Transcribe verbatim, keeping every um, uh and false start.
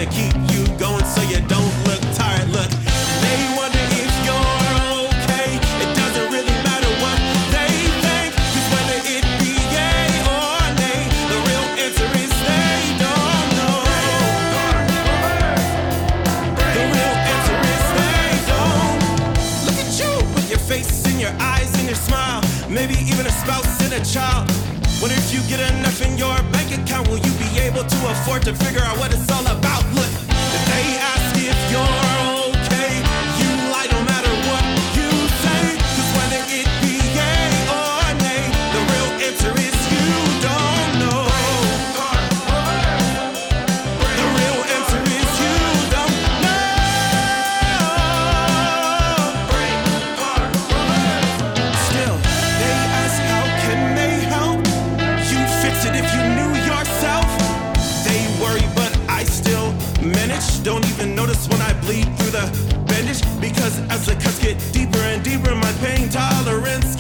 keep you going so you don't look tired. Look, they wonder if you're okay. It doesn't really matter what they think, 'cause whether it be yay or nay, the real answer is they don't know. The real answer is they don't. Look at you with your face and your eyes and your smile, maybe even a spouse and a child. What if you get enough in your bank account? Will you be able to afford to figure out what it's all about? Look, if they ask if you're okay, you lie no matter what you say, 'cause whether it be yay or nay, the real answer is you don't know. The real answer is you don't know. Still, they ask how can they help? You'd fix it if you knew yourself. They worry, but I still manage. Don't even notice when I bleed through the bandage, because as the cuts get deeper and deeper, my pain tolerance